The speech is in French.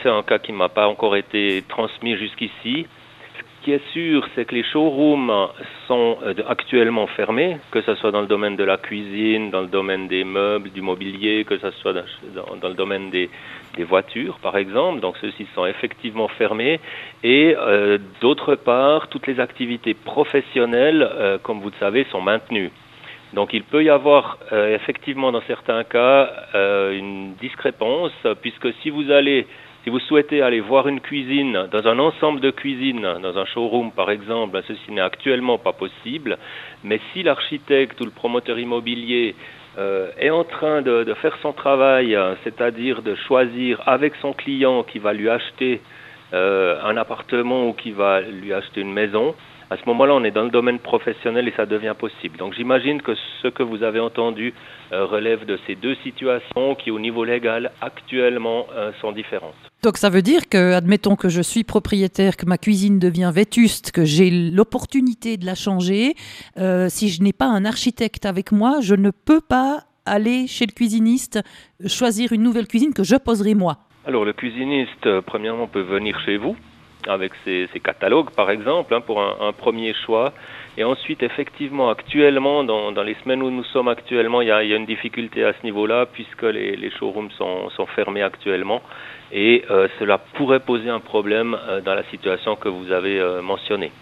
c'est un cas qui ne m'a pas encore été transmis jusqu'ici. Ce qui est sûr, c'est que les showrooms sont actuellement fermés, que ce soit dans le domaine de la cuisine, dans le domaine des meubles, du mobilier, que ce soit dans le domaine des voitures, par exemple. Donc ceux-ci sont effectivement fermés. Et d'autre part, toutes les activités professionnelles, comme vous le savez, sont maintenues. Donc il peut y avoir effectivement dans certains cas une discrépance, puisque si vous souhaitez aller voir une cuisine dans un ensemble de cuisines, dans un showroom par exemple, ceci n'est actuellement pas possible, mais si l'architecte ou le promoteur immobilier est en train de faire son travail, c'est-à-dire de choisir avec son client qui va lui acheter un appartement ou qui va lui acheter une maison, à ce moment-là, on est dans le domaine professionnel et ça devient possible. Donc j'imagine que ce que vous avez entendu relève de ces deux situations qui, au niveau légal, actuellement, sont différentes. Donc ça veut dire que, admettons que je suis propriétaire, que ma cuisine devient vétuste, que j'ai l'opportunité de la changer, si je n'ai pas un architecte avec moi, je ne peux pas aller chez le cuisiniste, choisir une nouvelle cuisine que je poserai moi. Alors le cuisiniste, premièrement, peut venir chez vous avec ses catalogues, par exemple, pour un premier choix. Et ensuite, effectivement, actuellement, dans les semaines où nous sommes actuellement, il y a une difficulté à ce niveau-là, puisque les showrooms sont fermés actuellement. Et cela pourrait poser un problème dans la situation que vous avez mentionnée.